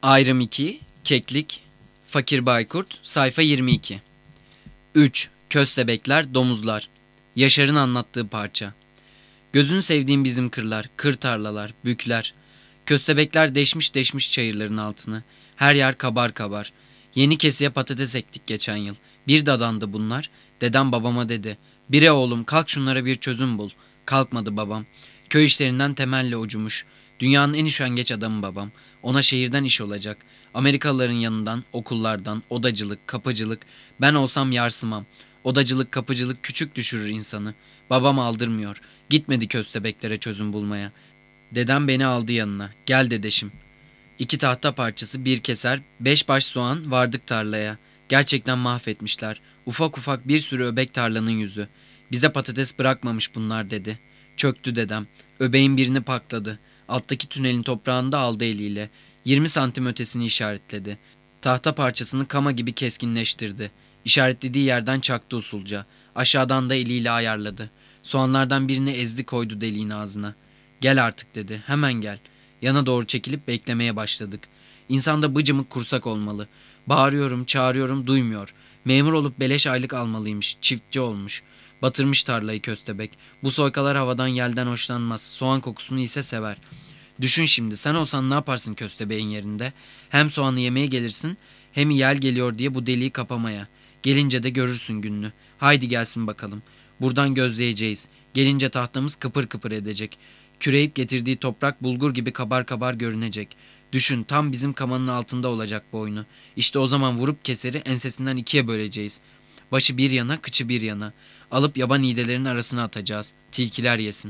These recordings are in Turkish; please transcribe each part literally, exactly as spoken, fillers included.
Ayrım iki, Keklik, Fakir Baykurt, sayfa yirmi iki. üç. Köstebekler, domuzlar. Yaşar'ın anlattığı parça. Gözünü sevdiğim bizim kırlar, kır tarlalar, bükler. Köstebekler deşmiş deşmiş çayırların altını. Her yer kabar kabar. Yeni keseye patates ektik geçen yıl. Bir dadandı bunlar. Dedem babama dedi. Bire oğlum kalk şunlara bir çözüm bul. Kalkmadı babam. Köy işlerinden temelle ucumuş. Dünyanın en üşengeç adamı babam. Ona şehirden iş olacak. Amerikalıların yanından, okullardan, odacılık, kapıcılık. Ben olsam yarsımam. Odacılık, kapıcılık küçük düşürür insanı. Babam aldırmıyor. Gitmedi köstebeklere çözüm bulmaya. Dedem beni aldı yanına. Gel dedeşim. İki tahta parçası, bir keser, beş baş soğan, vardık tarlaya. Gerçekten mahvetmişler. Ufak ufak bir sürü öbek tarlanın yüzü. Bize patates bırakmamış bunlar dedi. Çöktü dedem. Öbeğin birini pakladı. Alttaki tünelin toprağını da aldı eliyle. Yirmi santim ötesini işaretledi. Tahta parçasını kama gibi keskinleştirdi. İşaretlediği yerden çaktı usulca. Aşağıdan da eliyle ayarladı. Soğanlardan birini ezdi koydu deliğin ağzına. Gel artık dedi. Hemen gel. Yana doğru çekilip beklemeye başladık. İnsanda bıcımık kursak olmalı. Bağırıyorum, çağırıyorum, duymuyor. Memur olup beleş aylık almalıymış. Çiftçi olmuş. Batırmış tarlayı köstebek. Bu soykalar havadan yelden hoşlanmaz. Soğan kokusunu ise sever. Düşün şimdi, sen olsan ne yaparsın köstebeğin yerinde? Hem soğanı yemeye gelirsin, hem yel geliyor diye bu deliği kapamaya. Gelince de görürsün gününü. Haydi gelsin bakalım. Buradan gözleyeceğiz. Gelince tahtamız kıpır kıpır edecek. Küreyip getirdiği toprak bulgur gibi kabar kabar görünecek. Düşün, tam bizim kamanın altında olacak boynu. İşte o zaman vurup keseri ensesinden ikiye böleceğiz. Başı bir yana, kıçı bir yana. Alıp yaban iğdelerin arasına atacağız. Tilkiler yesin.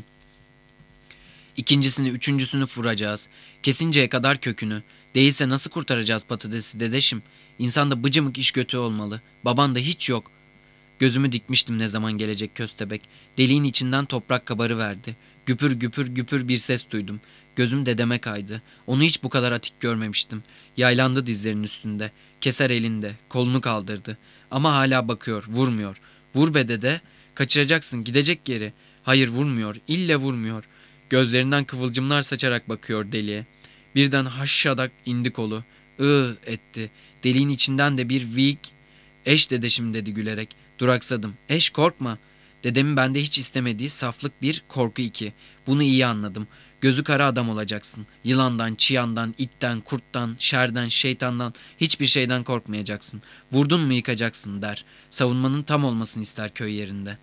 İkincisini, üçüncüsünü vuracağız. Kesinceye kadar kökünü. Değilse nasıl kurtaracağız patatesi dedeşim? İnsanda bıcımık iş götü olmalı. Baban da hiç yok. Gözümü dikmiştim ne zaman gelecek köstebek. Deliğin içinden toprak kabarı verdi. Güpür güpür güpür bir ses duydum. Gözüm dedeme kaydı. Onu hiç bu kadar atik görmemiştim. Yaylandı dizlerinin üstünde. Keser elinde. Kolunu kaldırdı. Ama hala bakıyor. Vurmuyor. Vur be dede. Kaçıracaksın. Gidecek geri. Hayır vurmuyor. İlle vurmuyor. Gözlerinden kıvılcımlar saçarak bakıyor deliğe. Birden haşşadak indi kolu. Iı etti. Deliğin içinden de bir vik. Eş dedeşim dedi gülerek. Duraksadım. Eş korkma. Dedemin bende hiç istemediği saflık bir, korku iki. Bunu iyi anladım. Gözü kara adam olacaksın. Yılandan, çıyandan, itten, kurttan, şerden, şeytandan, hiçbir şeyden korkmayacaksın. Vurdun mu yıkacaksın der. Savunmanın tam olmasını ister köy yerinde.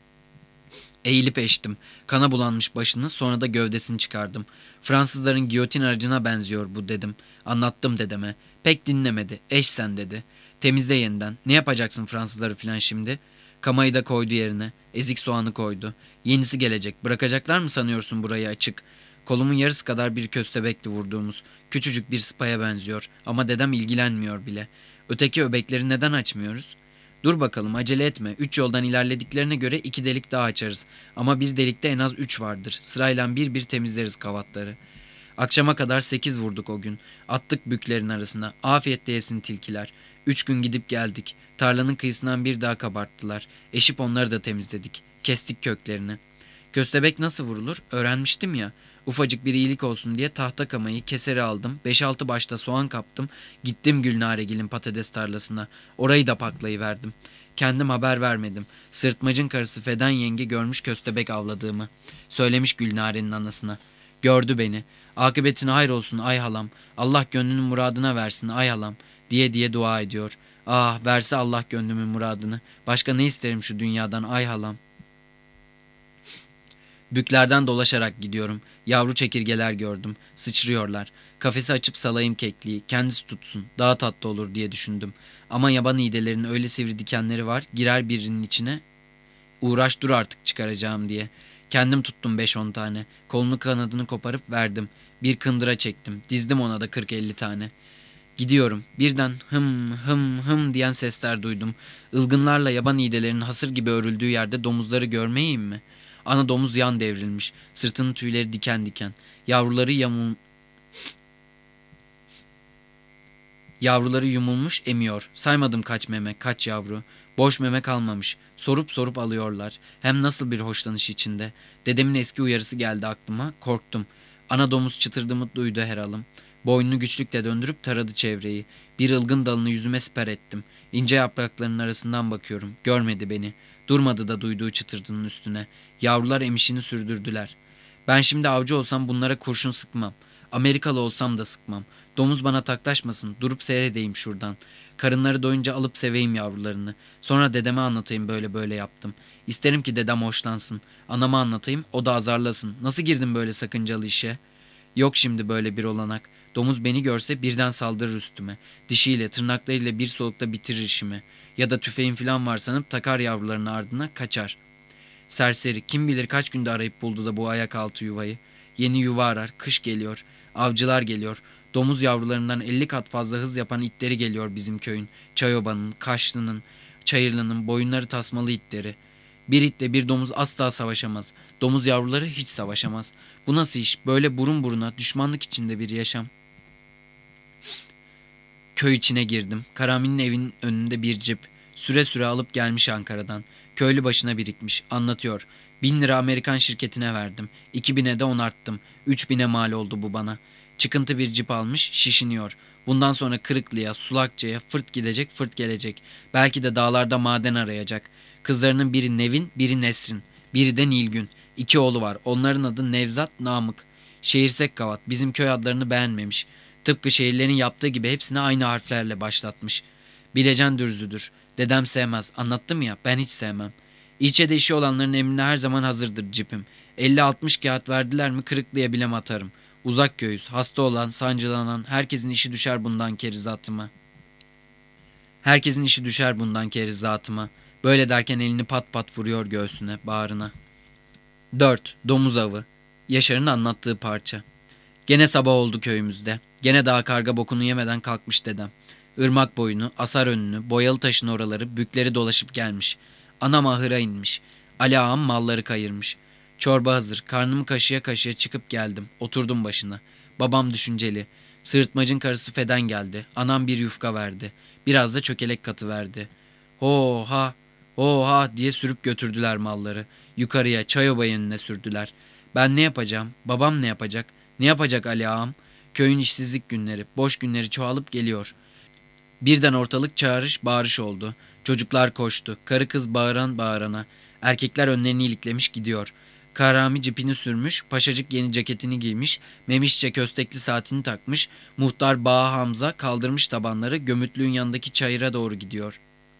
Eğilip eştim. Kana bulanmış başını, sonra da gövdesini çıkardım. Fransızların giyotin aracına benziyor bu dedim. Anlattım dedeme. Pek dinlemedi. Eş sen dedi. Temizle yeniden. Ne yapacaksın Fransızları filan şimdi? Kamayı da koydu yerine. Ezik soğanı koydu. Yenisi gelecek. Bırakacaklar mı sanıyorsun burayı açık? Kolumun yarısı kadar bir köstebekti vurduğumuz. Küçücük bir sıpaya benziyor. Ama dedem ilgilenmiyor bile. Öteki öbekleri neden açmıyoruz? Dur bakalım, acele etme. Üç yoldan ilerlediklerine göre iki delik daha açarız. Ama bir delikte en az üç vardır. Sırayla bir bir temizleriz kavatları. Akşama kadar sekiz vurduk o gün. Attık büklerin arasına. Afiyetle yesin tilkiler. Üç gün gidip geldik. Tarlanın kıyısından bir daha kabarttılar. Eşip onları da temizledik. Kestik köklerini. Köstebek nasıl vurulur? Öğrenmiştim ya. Ufacık bir iyilik olsun diye tahta kamayı, keseri aldım. Beş altı başta soğan kaptım. Gittim Gülnaregil'in patates tarlasına. Orayı da paklayıverdim. Kendim haber vermedim. Sırtmacın karısı Feden yenge görmüş köstebek avladığımı. Söylemiş Gülnare'nin anasına. Gördü beni. Akıbetine hayrolsun ay halam. Allah gönlünün muradına versin ay halam. Diye diye dua ediyor. Ah verse Allah gönlümün muradını. Başka ne isterim şu dünyadan ay halam. Büklerden dolaşarak gidiyorum. Yavru çekirgeler gördüm. Sıçrıyorlar. Kafesi açıp salayım kekliği. Kendisi tutsun. Daha tatlı olur diye düşündüm. Ama yaban iğdelerinin öyle sivri dikenleri var. Girer birinin içine. Uğraş dur artık çıkaracağım diye. Kendim tuttum beş on tane. Kolunu kanadını koparıp verdim. Bir kındıra çektim. Dizdim ona da kırk elli tane. Gidiyorum. Birden hım hım hım diyen sesler duydum. Ilgınlarla yaban iğdelerinin hasır gibi örüldüğü yerde domuzları görmeyeyim mi? Ana domuz yan devrilmiş. Sırtının tüyleri diken diken. Yavruları yamul... Yavruları yumulmuş emiyor. Saymadım kaç meme, kaç yavru. Boş meme kalmamış. Sorup sorup alıyorlar. Hem nasıl bir hoşlanış içinde. Dedemin eski uyarısı geldi aklıma. Korktum. Ana domuz çıtırdımı duydu herhalım. Boynunu güçlükle döndürüp taradı çevreyi. Bir ılgın dalını yüzüme siper ettim. İnce yapraklarının arasından bakıyorum. Görmedi beni. Durmadı da duyduğu çıtırtının üstüne. Yavrular emişini sürdürdüler. Ben şimdi avcı olsam bunlara kurşun sıkmam. Amerikalı olsam da sıkmam. Domuz bana taklaşmasın. Durup seyredeyim şuradan. Karınları doyunca alıp seveyim yavrularını. Sonra dedeme anlatayım böyle böyle yaptım. İsterim ki dedem hoşlansın. Anama anlatayım, o da azarlasın. Nasıl girdim böyle sakıncalı işe? Yok şimdi böyle bir olanak. Domuz beni görse birden saldırır üstüme. Dişiyle, tırnaklarıyla bir solukta bitirir işimi. Ya da tüfeğim falan var sanıp takar yavrularının ardına kaçar. Serseri kim bilir kaç günde arayıp buldu da bu ayak altı yuvayı. Yeni yuva arar, kış geliyor. Avcılar geliyor. Domuz yavrularından elli kat fazla hız yapan itleri geliyor bizim köyün. Çayobanın, Kaşlı'nın, Çayırlı'nın boyunları tasmalı itleri. Bir itle bir domuz asla savaşamaz. Domuz yavruları hiç savaşamaz. Bu nasıl iş? Böyle burun buruna, düşmanlık içinde bir yaşam. Köy içine girdim. Karami'nin evinin önünde bir cip. Süre süre alıp gelmiş Ankara'dan. Köylü başına birikmiş. Anlatıyor. Bin lira Amerikan şirketine verdim. İki bine de onarttım. Üç bine mal oldu bu bana. Çıkıntı bir cip almış, şişiniyor. Bundan sonra Kırıklı'ya, Sulakça'ya fırt gidecek, fırt gelecek. Belki de dağlarda maden arayacak. Kızlarının biri Nevin, biri Nesrin. Biri de Nilgün. İki oğlu var. Onların adı Nevzat, Namık. Şehirsek Gavat. Bizim köy adlarını beğenmemiş. Tıpkı şehirlerin yaptığı gibi hepsini aynı harflerle başlatmış. Bilecen dürzüdür. Dedem sevmez. Anlattım ya, ben hiç sevmem. İlçede işi olanların emrine her zaman hazırdır cipim. elli altmış kağıt verdiler mi Kırıklı'ya bilem atarım. Uzak köyüz. Hasta olan, sancılanan, herkesin işi düşer bundan kerizatıma. Herkesin işi düşer bundan kerizatıma. Böyle derken elini pat pat vuruyor göğsüne, bağrına. dört. Domuz avı. Yaşar'ın anlattığı parça. Gene sabah oldu köyümüzde. Gene daha karga bokunu yemeden kalkmış dedem. Irmak boyunu, asar önünü, boyalı taşın oraları, bükleri dolaşıp gelmiş. Anam ahıra inmiş. Ali ağam malları kayırmış. Çorba hazır. Karnımı kaşıya kaşıya çıkıp geldim. Oturdum başına. Babam düşünceli. Sırıtmacın karısı Feden geldi. Anam bir yufka verdi. Biraz da çökelek katı verdi. Ho ha, ho ha diye sürüp götürdüler malları. Yukarıya Çayoba yanına sürdüler. Ben ne yapacağım? Babam ne yapacak? Ne yapacak Ali ağam? Köyün işsizlik günleri, boş günleri çoğalıp geliyor. Birden ortalık çağrış bağırış oldu. Çocuklar koştu. Karı kız bağıran bağırana. Erkekler önlerini iliklemiş gidiyor. Karami cipini sürmüş, paşacık yeni ceketini giymiş, memişçe köstekli saatini takmış, muhtar Bağa Hamza kaldırmış tabanları gömütlüğün yanındaki çayıra doğru gidiyor.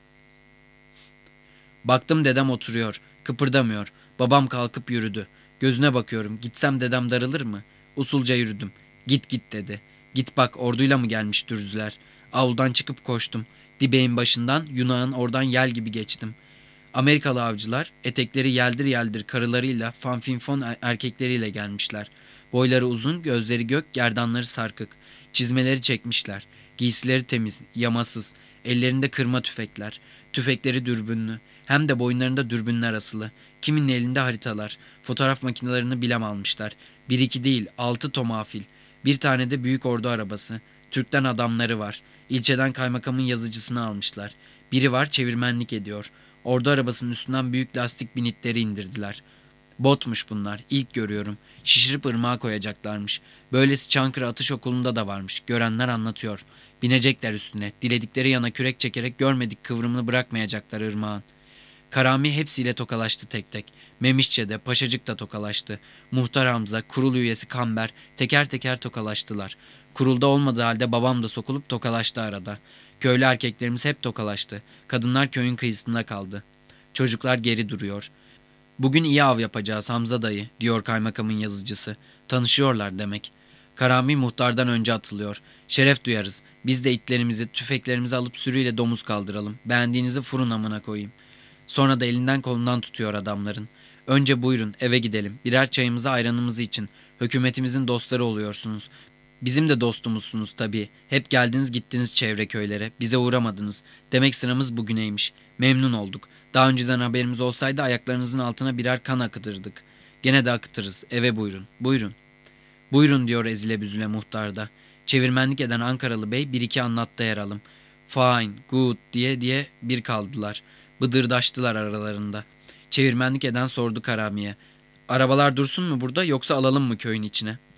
Baktım dedem oturuyor, kıpırdamıyor. Babam kalkıp yürüdü. Gözüne bakıyorum, gitsem dedem darılır mı? Usulca yürüdüm. Git git dedi. Git bak orduyla mı gelmiş dürzüler? Avludan çıkıp koştum. Dibeğin başından, Yunağın oradan yel gibi geçtim. Amerikalı avcılar etekleri yeldir yeldir karılarıyla fanfinfon erkekleriyle gelmişler. Boyları uzun, gözleri gök, gerdanları sarkık. Çizmeleri çekmişler. Giysileri temiz, yamasız. Ellerinde kırma tüfekler. Tüfekleri dürbünlü. Hem de boyunlarında dürbünler asılı. Kiminin elinde haritalar. Fotoğraf makinelerini bilem almışlar. Bir iki değil, altı tomafil. Bir tane de büyük ordu arabası. Türk'ten adamları var. İlçeden kaymakamın yazıcısını almışlar. Biri var çevirmenlik ediyor. Ordu arabasının üstünden büyük lastik binitleri indirdiler. Botmuş bunlar. İlk görüyorum. Şişirip ırmağa koyacaklarmış. Böylesi Çankırı Atış Okulu'nda da varmış. Görenler anlatıyor. Binecekler üstüne. Diledikleri yana kürek çekerek görmedik kıvrımını bırakmayacaklar ırmağın. Karami hepsiyle tokalaştı tek tek. Memişçe de, Paşacık da tokalaştı. Muhtar Hamza, kurul üyesi Kamber teker teker tokalaştılar. Kurulda olmadığı halde babam da sokulup tokalaştı arada. Köylü erkeklerimiz hep tokalaştı. Kadınlar köyün kıyısında kaldı. Çocuklar geri duruyor. Bugün iyi av yapacağız Hamza dayı, diyor kaymakamın yazıcısı. Tanışıyorlar demek. Karami muhtardan önce atılıyor. Şeref duyarız. Biz de itlerimizi, tüfeklerimizi alıp sürüyle domuz kaldıralım. Beğendiğinizi fırın amına koyayım. Sonra da elinden kolundan tutuyor adamların. Önce buyurun eve gidelim. Birer çayımızı ayranımızı için. Hükümetimizin dostları oluyorsunuz. Bizim de dostumuzsunuz tabii. Hep geldiniz gittiniz çevre köylere. Bize uğramadınız. Demek sıramız bugüneymiş. Memnun olduk. Daha önceden haberimiz olsaydı ayaklarınızın altına birer kan akıtırdık. Gene de akıtırız. Eve buyurun. Buyurun. Buyurun diyor ezile büzüle muhtar da. Çevirmenlik eden Ankaralı bey bir iki anlattı yer alım. Fine, good diye diye bir kaldılar. Bıdırdaştılar aralarında. Çevirmenlik eden sordu Karami'ye. Arabalar dursun mu burada yoksa alalım mı köyün içine?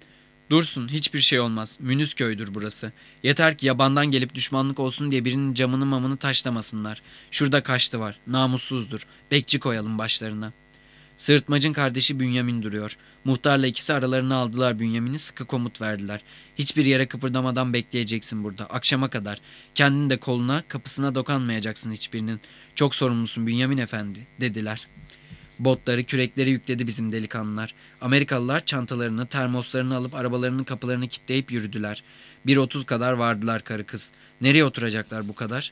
Dursun, hiçbir şey olmaz. Münüz köydür burası. Yeter ki yabandan gelip düşmanlık olsun diye birinin camını mamını taşlamasınlar. Şurada kaçtı var. Namussuzdur. Bekçi koyalım başlarına. Sırıtmacın kardeşi Bünyamin duruyor. Muhtarla ikisi aralarına aldılar Bünyamin'i, sıkı komut verdiler. Hiçbir yere kıpırdamadan bekleyeceksin burada. Akşama kadar. Kendini de koluna, kapısına dokanmayacaksın hiçbirinin. Çok sorumlusun Bünyamin efendi, dediler. Botları, kürekleri yükledi bizim delikanlılar. Amerikalılar çantalarını, termoslarını alıp arabalarının kapılarını kilitleyip yürüdüler. Bir otuz kadar vardılar karı kız. Nereye oturacaklar bu kadar?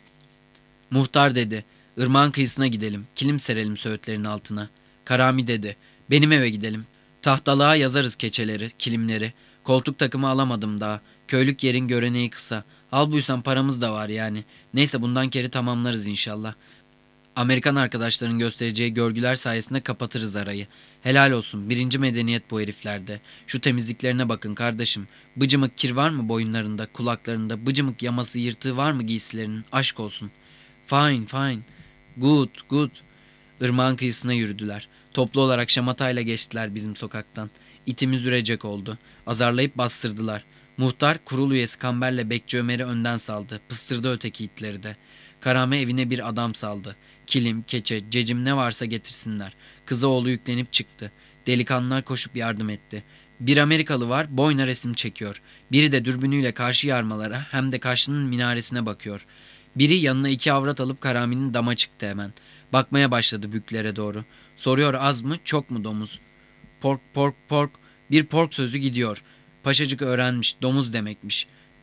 Muhtar dedi. Irmağın kıyısına gidelim. Kilim serelim söğütlerin altına. Karami dedi. Benim eve gidelim. Tahtalığa yazarız keçeleri, kilimleri. Koltuk takımı alamadım daha. Köylük yerin göreneği kısa. Al buysan paramız da var yani. Neyse bundan keri tamamlarız inşallah. Amerikan arkadaşların göstereceği görgüler sayesinde kapatırız arayı. Helal olsun. Birinci medeniyet bu heriflerde. Şu temizliklerine bakın kardeşim. Bıcımık kir var mı boyunlarında, kulaklarında? Bıcımık yaması yırtığı var mı giysilerinin? Aşk olsun. Fine, fine. Good, good. Irmağın kıyısına yürüdüler. Toplu olarak şamatayla geçtiler bizim sokaktan. İtimiz ürecek oldu. Azarlayıp bastırdılar. Muhtar kurul üyesi Kamber'le Bekçi Ömer'i önden saldı. Pıstırdı öteki itleri de. Karame evine bir adam saldı. Kilim, keçe, cecim ne varsa getirsinler. Kızı oğlu yüklenip çıktı. Delikanlılar koşup yardım etti. Bir Amerikalı var, boyna resim çekiyor. Biri de dürbünüyle karşı yarmalara hem de karşının minaresine bakıyor. Biri yanına iki avrat alıp Karami'nin dama çıktı hemen. Bakmaya başladı büklere doğru. Soruyor az mı, çok mu domuz? Pork, pork, pork. Bir pork sözü gidiyor. Paşacık öğrenmiş, domuz demekmiş.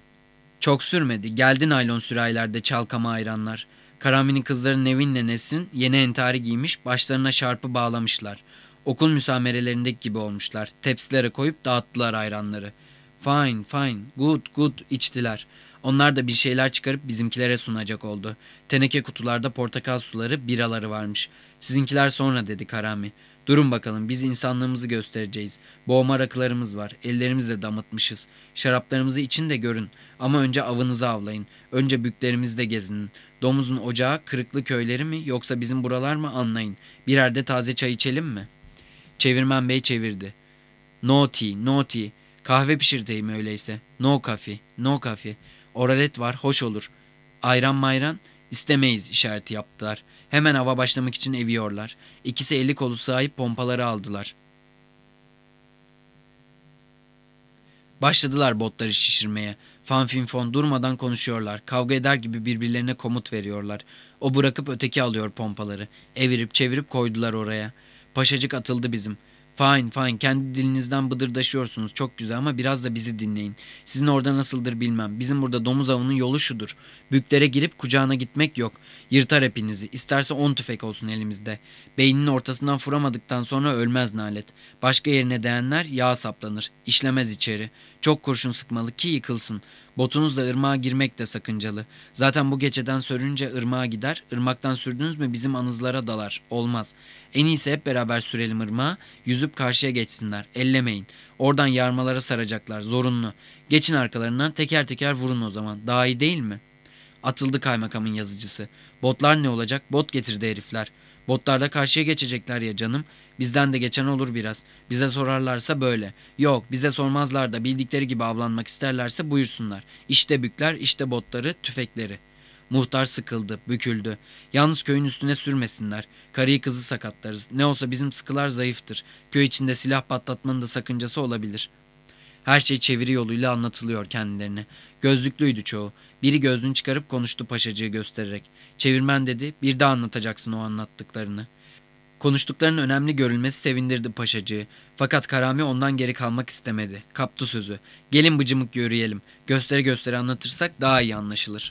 Çok sürmedi. Geldi naylon sürahilerde çalkama ayranlar. Karami'nin kızları Nevin'le Nesrin yeni entari giymiş, başlarına şarpı bağlamışlar. Okul müsamerelerindeki gibi olmuşlar. Tepsilere koyup dağıttılar ayranları. Fine, fine, good, good içtiler. Onlar da bir şeyler çıkarıp bizimkilere sunacak oldu. Teneke kutularda portakal suları, biraları varmış. Sizinkiler sonra dedi Karami. Durun bakalım biz insanlığımızı göstereceğiz. Boğma rakılarımız var. Ellerimizle damıtmışız. Şaraplarımızı için de görün. Ama önce avınızı avlayın. Önce büklerimizde gezinin. Domuzun ocağı kırıklı köyleri mi yoksa bizim buralar mı anlayın. Birer de taze çay içelim mi? Çevirmen bey çevirdi. No tea, no tea. Kahve pişirteyim öyleyse. No coffee, no coffee. Oralet var, hoş olur. Ayran mayran istemeyiz işareti yaptılar. Hemen hava başlamak için eviyorlar. İkisi eli kolu sahip pompaları aldılar. Başladılar botları şişirmeye. Fanfinfon durmadan konuşuyorlar. Kavga eder gibi birbirlerine komut veriyorlar. O bırakıp öteki alıyor pompaları. Evirip çevirip koydular oraya. Paşacık atıldı bizim. Fine fine kendi dilinizden bıdırdaşıyorsunuz çok güzel ama biraz da bizi dinleyin. Sizin orada nasıldır bilmem. Bizim burada domuz avının yolu şudur. Büklere girip kucağına gitmek yok. Yırtar hepinizi. İsterse on tüfek olsun elimizde. Beyninin ortasından vuramadıktan sonra ölmez nalet. Başka yerine değenler yağ saplanır. İşlemez içeri. Çok kurşun sıkmalı ki yıkılsın. Botunuzla ırmağa girmek de sakıncalı. Zaten bu geceden sürünce ırmağa gider. Irmaktan sürdünüz mü bizim anızlara dalar. Olmaz. En iyisi hep beraber sürelim ırmağa. Yüzüp karşıya geçsinler. Ellemeyin. Oradan yarmalara saracaklar. Zorunlu. Geçin arkalarından teker teker vurun o zaman. Daha iyi değil mi? Atıldı kaymakamın yazıcısı. Botlar ne olacak? Bot getirdi herifler. Botlarda karşıya geçecekler ya canım. Bizden de geçen olur biraz. Bize sorarlarsa böyle. Yok bize sormazlar da bildikleri gibi avlanmak isterlerse buyursunlar. İşte bükler, işte botları, tüfekleri. Muhtar sıkıldı, büküldü. Yalnız köyün üstüne sürmesinler. Karıyı kızı sakatlarız. Ne olsa bizim sıkılar zayıftır. Köy içinde silah patlatmanın da sakıncası olabilir. Her şey çeviri yoluyla anlatılıyor kendilerine. Gözlüklüydü çoğu. Biri gözlüğünü çıkarıp konuştu paşacığı göstererek. Çevirmen dedi, bir daha anlatacaksın o anlattıklarını. Konuştuklarının önemli görülmesi sevindirdi paşacığı. Fakat Karami ondan geri kalmak istemedi. Kaptı sözü. Gelin bıcımık yürüyelim. Göstere göstere anlatırsak daha iyi anlaşılır.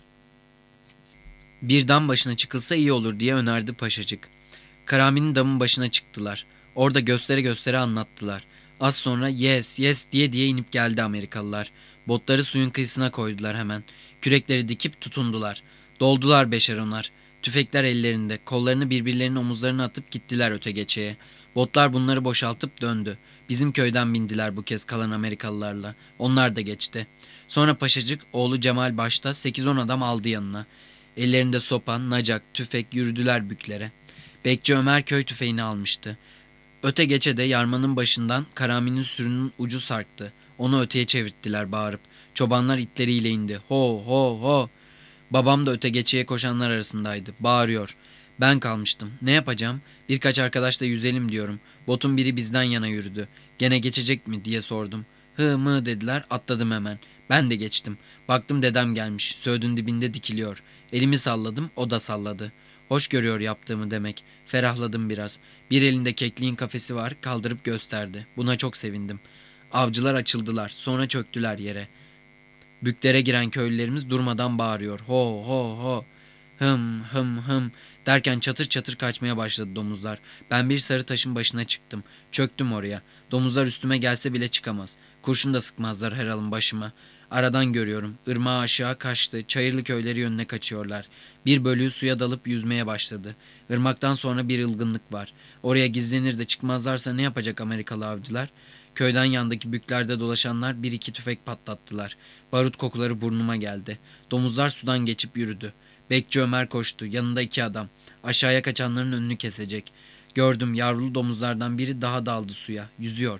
Bir dam başına çıkılsa iyi olur diye önerdi paşacık. Karami'nin damın başına çıktılar. Orada göstere göstere anlattılar. Az sonra yes yes diye diye inip geldi Amerikalılar. Botları suyun kıyısına koydular hemen. Kürekleri dikip tutundular. Doldular beşer onlar. Tüfekler ellerinde, kollarını birbirlerinin omuzlarına atıp gittiler öte geçeye. Botlar bunları boşaltıp döndü. Bizim köyden bindiler bu kez kalan Amerikalılarla. Onlar da geçti. Sonra paşacık oğlu Cemal başta sekiz on adam aldı yanına. Ellerinde sopa, nacak, tüfek yürüdüler büklere. Bekçi Ömer köy tüfeğini almıştı. Öte geçe de yarmanın başından Karami'nin sürünün ucu sarktı. Onu öteye çevirttiler bağırıp. Çobanlar itleriyle indi. Ho ho ho. Babam da öte geçeye koşanlar arasındaydı. Bağırıyor. Ben kalmıştım. Ne yapacağım? Birkaç arkadaşla yüzelim diyorum. Botun biri bizden yana yürüdü. Gene geçecek mi diye sordum. Hı mı dediler, atladım hemen. Ben de geçtim. Baktım dedem gelmiş. Söğüdün dibinde dikiliyor. Elimi salladım, o da salladı. Hoş görüyor yaptığımı demek. Ferahladım biraz. Bir elinde kekliğin kafesi var, kaldırıp gösterdi. Buna çok sevindim. Avcılar açıldılar, sonra çöktüler yere. Büklere giren köylülerimiz durmadan bağırıyor. Ho ho ho. Hım hım hım derken çatır çatır kaçmaya başladı domuzlar. Ben bir sarı taşın başına çıktım. Çöktüm oraya. Domuzlar üstüme gelse bile çıkamaz. Kurşun da sıkmazlar her alın başıma. Aradan görüyorum. Irmağı aşağı kaçtı. Çayırlı köyleri yönüne kaçıyorlar. Bir bölüğü suya dalıp yüzmeye başladı. Irmaktan sonra bir ılgınlık var. Oraya gizlenir de çıkmazlarsa ne yapacak Amerikalı avcılar? Köyden yandaki büklerde dolaşanlar bir iki tüfek patlattılar. Barut kokuları burnuma geldi. Domuzlar sudan geçip yürüdü. Bekçi Ömer koştu. Yanında iki adam. Aşağıya kaçanların önünü kesecek. Gördüm, yavrulu domuzlardan biri daha daldı suya. Yüzüyor.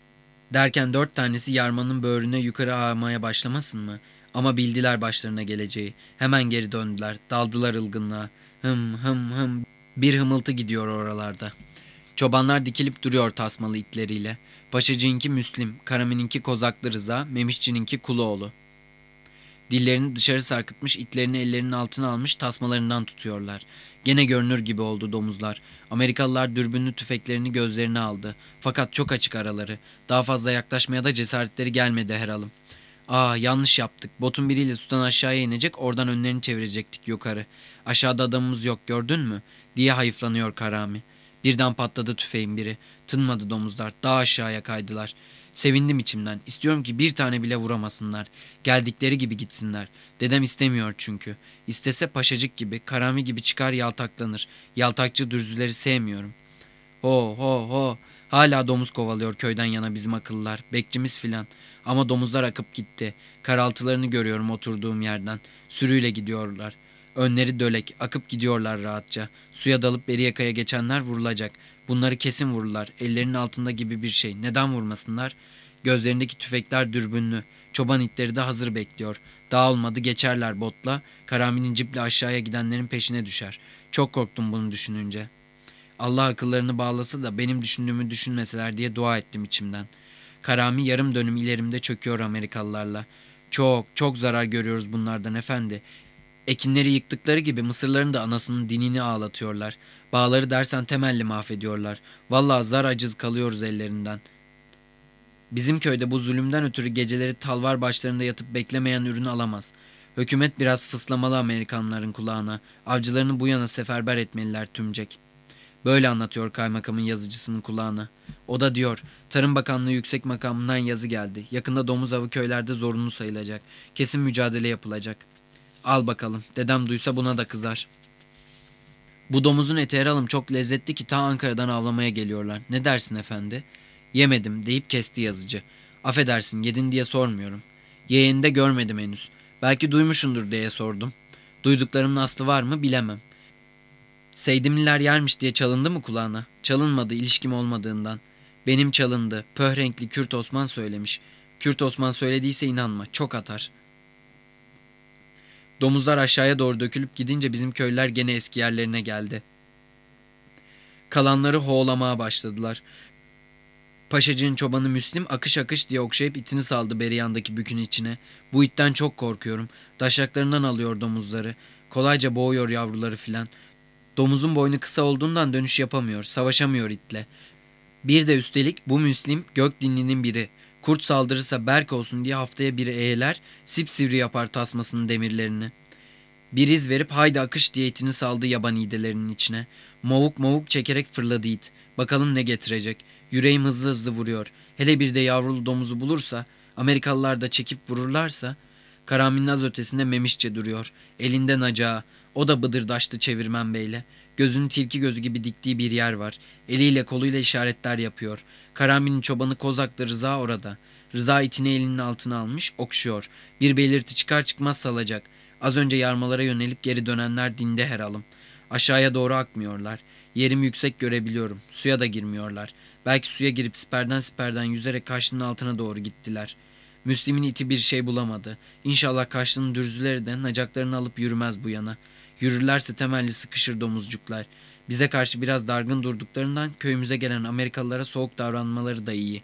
Derken dört tanesi yarmanın böğrüne yukarı ağmaya başlamasın mı? Ama bildiler başlarına geleceği. Hemen geri döndüler. Daldılar ılgınlığa. Hım hım hım. Bir hımıltı gidiyor oralarda. Çobanlar dikilip duruyor tasmalı itleriyle. Paşacığınki Müslim, Karami'ninki Kozaklı Rıza, Memişçi'ninki Kuloğlu. Dillerini dışarı sarkıtmış, itlerini ellerinin altına almış, tasmalarından tutuyorlar. Gene görünür gibi oldu domuzlar. Amerikalılar dürbünlü tüfeklerini gözlerine aldı. Fakat çok açık araları. Daha fazla yaklaşmaya da cesaretleri gelmedi herhalde. Aa, yanlış yaptık. Botun biriyle sudan aşağıya inecek, oradan önlerini çevirecektik yukarı. Aşağıda adamımız yok, gördün mü? Diye hayıflanıyor Karami. Birden patladı tüfeğin biri. Tınmadı domuzlar. Daha aşağıya kaydılar. Sevindim içimden. İstiyorum ki bir tane bile vuramasınlar. Geldikleri gibi gitsinler. Dedem istemiyor çünkü. İstese paşacık gibi, Karami gibi çıkar yaltaklanır. Yaltakçı dürzüleri sevmiyorum. Ho ho ho. Hala domuz kovalıyor köyden yana bizim akıllılar. Bekçimiz filan. Ama domuzlar akıp gitti. Karaltılarını görüyorum oturduğum yerden. Sürüyle gidiyorlar. Önleri dölek. Akıp gidiyorlar rahatça. Suya dalıp Beriyaka'ya geçenler vurulacak. Bunları kesin vururlar. Ellerinin altında gibi bir şey. Neden vurmasınlar? Gözlerindeki tüfekler dürbünlü. Çoban itleri de hazır bekliyor. Daha olmadı geçerler botla. Karami'nin ciple aşağıya gidenlerin peşine düşer. Çok korktum bunu düşününce. Allah akıllarını bağlasa da benim düşündüğümü düşünmeseler diye dua ettim içimden. Karami yarım dönüm ilerimde çöküyor Amerikalılarla. Çok çok zarar görüyoruz bunlardan efendi. Ekinleri yıktıkları gibi mısırların da anasının dinini ağlatıyorlar. Bağları dersen temelli mahvediyorlar. Vallahi zar aciz kalıyoruz ellerinden. Bizim köyde bu zulümden ötürü geceleri talvar başlarında yatıp beklemeyen ürünü alamaz. Hükümet biraz fıslamalı Amerikanların kulağına. Avcılarını bu yana seferber etmeliler tümcek. Böyle anlatıyor kaymakamın yazıcısının kulağına. O da diyor, Tarım Bakanlığı yüksek makamından yazı geldi. Yakında domuz avı köylerde zorunlu sayılacak. Kesin mücadele yapılacak. Al bakalım, dedem duysa buna da kızar. Bu domuzun eti herhalım çok lezzetli ki ta Ankara'dan avlamaya geliyorlar. Ne dersin efendi? Yemedim deyip kesti yazıcı. Affedersin, yedin diye sormuyorum. Yeğeni de görmedim henüz. Belki duymuşundur diye sordum. Duyduklarımın aslı var mı bilemem. Seydimliler yermiş diye çalındı mı kulağına? Çalınmadı, ilişkim olmadığından. Benim çalındı. Pöhrenkli Kürt Osman söylemiş. Kürt Osman söylediyse inanma, çok atar. Domuzlar aşağıya doğru dökülüp gidince bizim köylüler gene eski yerlerine geldi. Kalanları hoğlamaya başladılar. Paşacığın çobanı Müslim akış akış diye okşayıp itini saldı Beriyan'daki bükün içine. Bu itten çok korkuyorum. Daşaklarından alıyor domuzları. Kolayca boğuyor yavruları filan. Domuzun boynu kısa olduğundan dönüş yapamıyor, savaşamıyor itle. Bir de üstelik bu Müslim gök dinlinin biri. Kurt saldırırsa berk olsun diye haftaya biri eğeler, sipsivri yapar tasmasının demirlerini. Bir iz verip haydi akış diye itini saldı yaban iğdelerinin içine. Mavuk mavuk çekerek fırladı it. Bakalım ne getirecek. Yüreğim hızlı hızlı vuruyor. Hele bir de yavrulu domuzu bulursa, Amerikalılar da çekip vururlarsa. Karami'nin az ötesinde Memişçe duruyor. Elinde nacağı. O da bıdırdaştı çevirmen beyle. Gözünü tilki gözü gibi diktiği bir yer var. Eliyle koluyla işaretler yapıyor. Karami'nin çobanı Kozaklı Rıza orada. Rıza itini elinin altına almış, okşuyor. Bir belirti çıkar çıkmaz salacak. Az önce yarmalara yönelip geri dönenler dinde herhalım. Aşağıya doğru akmıyorlar. Yerimi yüksek görebiliyorum. Suya da girmiyorlar. Belki suya girip siperden siperden yüzerek kaşının altına doğru gittiler.'' Müslim'in iti bir şey bulamadı. İnşallah Kaşlı'nın dürzüleri de nacaklarını alıp yürümez bu yana. Yürürlerse temelli sıkışır domuzcuklar. Bize karşı biraz dargın durduklarından köyümüze gelen Amerikalılara soğuk davranmaları da iyi.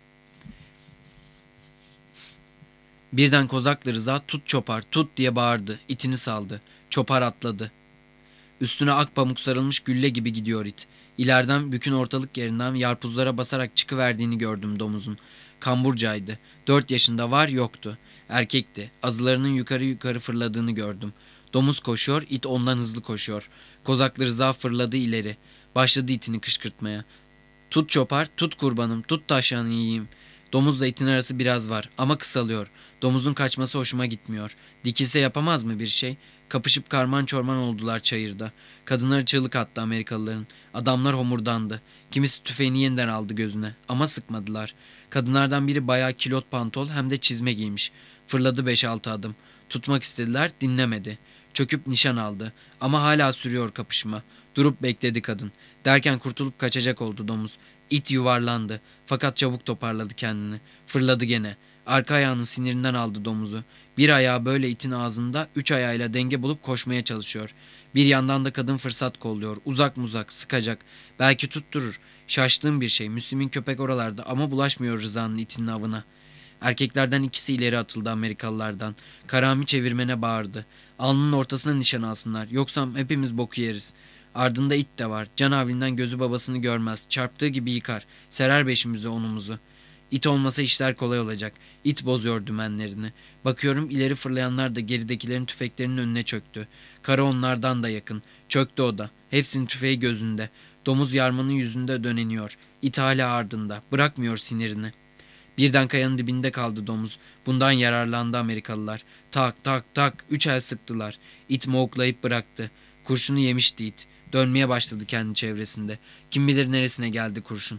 Birden Kozaklı Rıza tut çopar tut diye bağırdı. İtini saldı. Çopar atladı. Üstüne ak pamuk sarılmış gülle gibi gidiyor it. İleriden bükün ortalık yerinden yarpuzlara basarak çıkıverdiğini gördüm domuzun. Kamburcaydı. Dört yaşında var yoktu. Erkekti. Azılarının yukarı yukarı fırladığını gördüm. Domuz koşuyor, it ondan hızlı koşuyor. Kozaklı Rıza fırladı ileri. Başladı itini kışkırtmaya. Tut çopar, tut kurbanım, tut taşağını yiyeyim. Domuzla itin arası biraz var ama kısalıyor. Domuzun kaçması hoşuma gitmiyor. Dikilse yapamaz mı bir şey? Kapışıp karman çorman oldular çayırda. Kadınları çığlık attı Amerikalıların. Adamlar homurdandı. Kimisi tüfeğini yeniden aldı gözüne ama sıkmadılar. Kadınlardan biri bayağı kilot pantol hem de çizme giymiş. Fırladı beş altı adım. Tutmak istediler, dinlemedi. Çöküp nişan aldı ama hala sürüyor kapışma. Durup bekledi kadın. Derken kurtulup kaçacak oldu domuz. İt yuvarlandı fakat çabuk toparladı kendini. Fırladı gene. Arka ayağının sinirinden aldı domuzu. Bir ayağı böyle itin ağzında, üç ayağıyla denge bulup koşmaya çalışıyor. Bir yandan da kadın fırsat kolluyor. Uzak muzak, sıkacak. Belki tutturur. Şaştığım bir şey. Müslüm'ün köpek oralarda ama bulaşmıyor Rıza'nın itinin avına. Erkeklerden ikisi ileri atıldı Amerikalılardan. Karami çevirmene bağırdı. Alnının ortasına nişan alsınlar. Yoksa hepimiz boku yeriz. Ardında it de var. Can avinden gözü babasını görmez. Çarptığı gibi yıkar. Serer beşimizi onumuzu. İt olmasa işler kolay olacak. İt bozuyor dümenlerini. Bakıyorum ileri fırlayanlar da geridekilerin tüfeklerinin önüne çöktü. Kara onlardan da yakın. Çöktü o da. Hepsinin tüfeği gözünde. Domuz yarmanın yüzünde döneniyor. İt hala ardında. Bırakmıyor sinirini. Birden kayanın dibinde kaldı domuz. Bundan yararlandı Amerikalılar. Tak tak tak. Üç el sıktılar. İt moğuklayıp bıraktı. Kurşunu yemişti it. Dönmeye başladı kendi çevresinde. Kim bilir neresine geldi kurşun.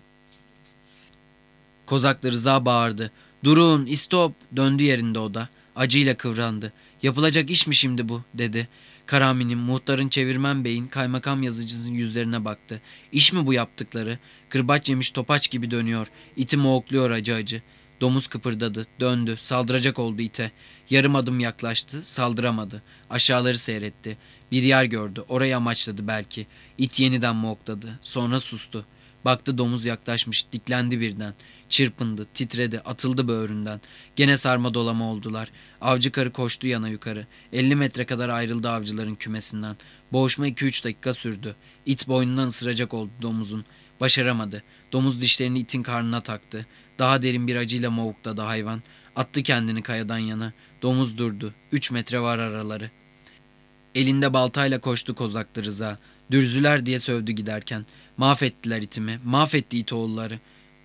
Kozaklı Rıza bağırdı. Durun, istop. Döndü yerinde o da. Acıyla kıvrandı. Yapılacak iş mi şimdi bu, dedi. Karami'nin, muhtarın, çevirmen beyin, kaymakam yazıcısının yüzlerine baktı. İş mi bu yaptıkları? Kırbaç yemiş topaç gibi dönüyor. İti moğukluyor acı acı. Domuz kıpırdadı, döndü, saldıracak oldu ite. Yarım adım yaklaştı, saldıramadı. Aşağıları seyretti. Bir yer gördü, orayı amaçladı belki. İt yeniden moğukladı, sonra sustu. Baktı domuz yaklaşmış, diklendi birden. Çırpındı, titredi, atıldı böğründen. Gene sarma dolama oldular. Avcı karı koştu yana yukarı. elli metre kadar ayrıldı avcıların kümesinden. Boğuşma iki üç dakika sürdü. İt boynundan ısıracak oldu domuzun. Başaramadı. Domuz dişlerini itin karnına taktı. Daha derin bir acıyla movukladı hayvan. Attı kendini kayadan yana. Domuz durdu. Üç metre var araları. Elinde baltayla koştu Kozaklı Rıza. Dürzüler diye sövdü giderken. Mahvettiler itimi. Mahvetti it oğulları.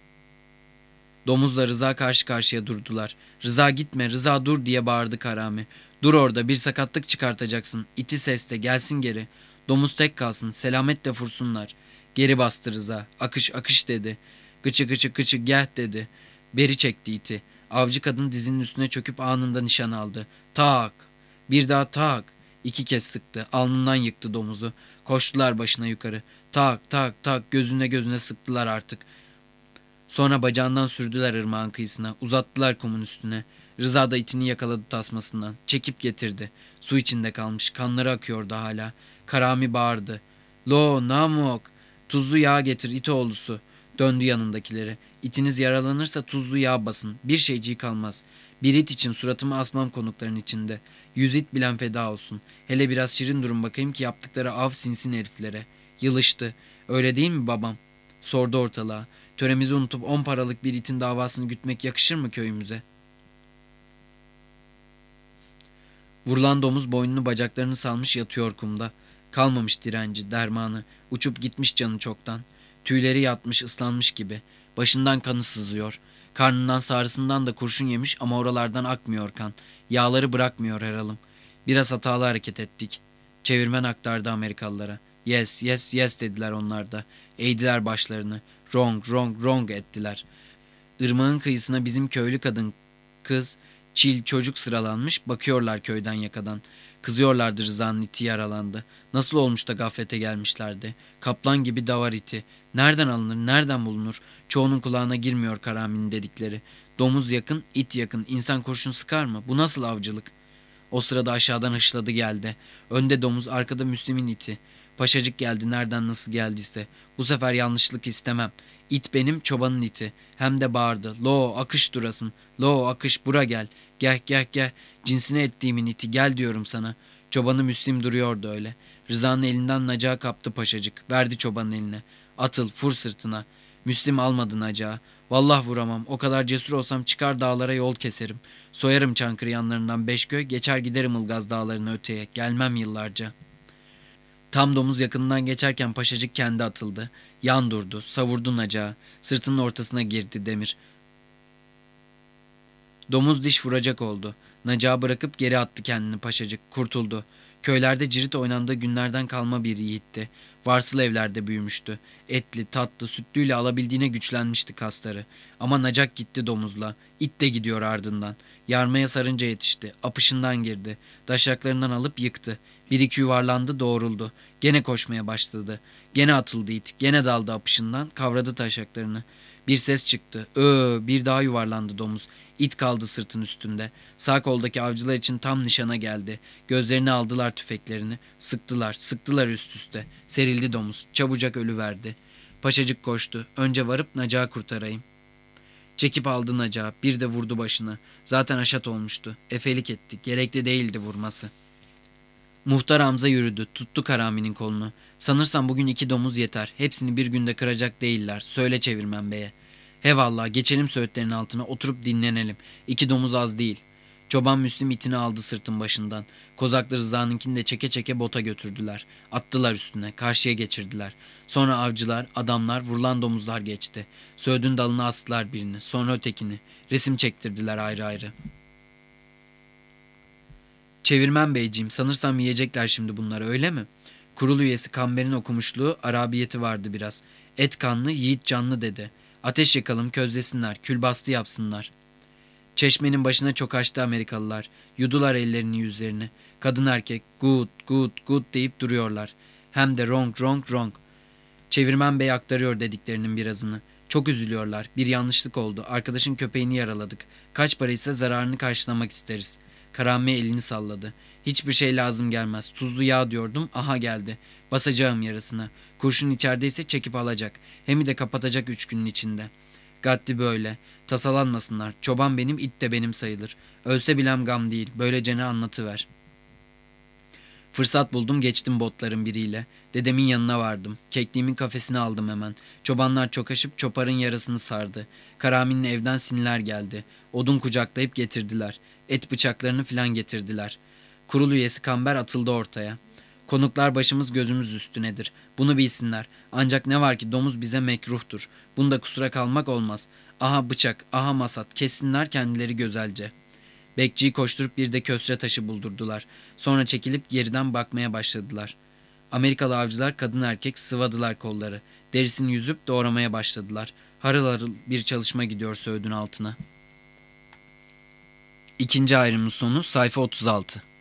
Domuzla Rıza karşı karşıya durdular. Rıza gitme, Rıza dur diye bağırdı Karami. Dur orada, bir sakatlık çıkartacaksın. İti sesle, gelsin geri. Domuz tek kalsın, selametle fursunlar. Geri bastı Rıza. Akış akış dedi. Gıçı gıçı gıçı geh dedi. Beri çekti iti. Avcı kadın dizinin üstüne çöküp anında nişan aldı. Tak. Bir daha tak. İki kez sıktı. Alnından yıktı domuzu. Koştular başına yukarı. Tak tak tak gözüne gözüne sıktılar artık. Sonra bacağından sürdüler ırmağın kıyısına. Uzattılar kumun üstüne. Rıza da itini yakaladı tasmasından. Çekip getirdi. Su içinde kalmış. Kanları akıyordu hala. Karami bağırdı. Lo namok. Tuzlu yağ getir itoğlusu. Döndü yanındakileri. İtiniz yaralanırsa tuzlu yağ basın. Bir şeyciği kalmaz. Bir it için suratımı asmam konukların içinde. Yüz it bilen feda olsun. Hele biraz şirin durun bakayım ki yaptıkları av sinsin heriflere. Yılıştı. Öyle değil mi babam? Sordu ortalığa. Töremizi unutup on paralık bir itin davasını gütmek yakışır mı köyümüze? Vurulan domuz boynunu bacaklarını salmış yatıyor kumda. Kalmamış direnci, dermanı. Uçup gitmiş canı çoktan. Tüyleri yatmış, ıslanmış gibi. Başından kanı sızıyor. Karnından sağrısından da kurşun yemiş ama oralardan akmıyor kan. Yağları bırakmıyor her alım. Biraz hatalı hareket ettik. Çevirmen aktardı Amerikalılara. Yes, yes, yes dediler onlar da. Eğdiler başlarını. Wrong, wrong, wrong ettiler. Irmağın kıyısına bizim köylü kadın, kız, çil, çocuk sıralanmış, bakıyorlar köyden yakadan. Kızıyorlardı Rıza'nın iti yaralandı. Nasıl olmuş da gaflete gelmişlerdi. Kaplan gibi davar iti. Nereden alınır, nereden bulunur? Çoğunun kulağına girmiyor Karami'nin dedikleri. Domuz yakın, it yakın. İnsan kurşun sıkar mı? Bu nasıl avcılık? O sırada aşağıdan hışladı geldi. Önde domuz, arkada Müslim'in iti. Paşacık geldi nereden nasıl geldiyse. Bu sefer yanlışlık istemem. İt benim, çobanın iti. Hem de bağırdı. Lo akış durasın. Lo akış bura gel. Gel gel gel. Cinsine ettiğimin iti gel diyorum sana. Çobanı Müslim duruyordu öyle. Rıza'nın elinden nacağı kaptı paşacık. Verdi çobanın eline. Atıl vur sırtına. Müslim almadı nacağı. Vallah vuramam. O kadar cesur olsam çıkar dağlara yol keserim. Soyarım Çankırı yanlarından Beşköy, geçer giderim Ilgaz dağlarına öteye. Gelmem yıllarca. Tam domuz yakınından geçerken paşacık kendi atıldı. Yan durdu, savurdu nacağı. Sırtının ortasına girdi demir. Domuz diş vuracak oldu. Nacağı bırakıp geri attı kendini paşacık. Kurtuldu. Köylerde cirit oynandığı günlerden kalma bir yiğitti. Varsıl evlerde büyümüştü. Etli, tatlı, sütlüyle alabildiğine güçlenmişti kasları. Ama nacak gitti domuzla. İt de gidiyor ardından. Yarmaya sarınca yetişti. Apışından girdi. Daşaklarından alıp yıktı. Bir iki yuvarlandı doğruldu. Gene koşmaya başladı. Gene atıldı it. Gene daldı apışından. Kavradı taşaklarını. Bir ses çıktı. Öö, bir daha yuvarlandı domuz. İt kaldı sırtın üstünde. Sağ koldaki avcılar için tam nişana geldi. Gözlerini aldılar tüfeklerini. Sıktılar, sıktılar üst üste. Serildi domuz. Çabucak ölüverdi. Paşacık koştu. Önce varıp nacağı kurtarayım. Çekip aldı nacağı. Bir de vurdu başına. Zaten aşat olmuştu. Efelik etti. Gerekli değildi vurması. Muhtar Hamza yürüdü. Tuttu Karami'nin kolunu. Sanırsam bugün iki domuz yeter. Hepsini bir günde kıracak değiller. Söyle çevirmen beye. He vallahi geçelim söğütlerin altına oturup dinlenelim. İki domuz az değil. Çoban Müslim itini aldı sırtın başından. Kozaklı Rıza'nınkini de çeke çeke bota götürdüler. Attılar üstüne. Karşıya geçirdiler. Sonra avcılar, adamlar, vurulan domuzlar geçti. Söğüdün dalına astılar birini. Sonra ötekini. Resim çektirdiler ayrı ayrı. Çevirmen beyciğim, sanırsam yiyecekler şimdi bunları öyle mi? Kurul üyesi Kamber'in okumuşluğu arabiyeti vardı biraz. Et kanlı, yiğit canlı dedi. Ateş yakalım, közlesinler, külbastı yapsınlar. Çeşmenin başına çok açtı Amerikalılar. Yudular ellerini yüzlerini. Kadın erkek good good good deyip duruyorlar. Hem de wrong wrong wrong. Çevirmen bey aktarıyor dediklerinin birazını. Çok üzülüyorlar. Bir yanlışlık oldu. Arkadaşın köpeğini yaraladık. Kaç paraysa zararını karşılamak isteriz. Karami elini salladı. Hiçbir şey lazım gelmez. Tuzlu yağ diyordum. Aha geldi. Basacağım yarısına. Kurşun içerideyse çekip alacak. Hemi de kapatacak üç günün içinde. Gaddi böyle. Tasalanmasınlar. Çoban benim, it de benim sayılır. Ölse bilem gam değil. Böylece ne anlatıver. Fırsat buldum geçtim botların biriyle. Dedemin yanına vardım. Kekliğimin kafesini aldım hemen. Çobanlar çokaşıp çoparın yarasını sardı. Karami'nin evden sinirler geldi. Odun kucaklayıp getirdiler. Et bıçaklarını filan getirdiler. Kurul üyesi Kamber atıldı ortaya. Konuklar başımız gözümüz üstünedir. Bunu bilsinler. Ancak ne var ki domuz bize mekruhtur. Bunda kusura kalmak olmaz. Aha bıçak, aha masat. Kessinler kendileri gözelce. Bekçiyi koşturup bir de kösre taşı buldurdular. Sonra çekilip geriden bakmaya başladılar. Amerikalı avcılar kadın erkek sıvadılar kolları. Derisini yüzüp doğramaya başladılar. Harıl harıl bir çalışma gidiyor söğüdün altına. İkinci ayrımın sonu sayfa otuz altı.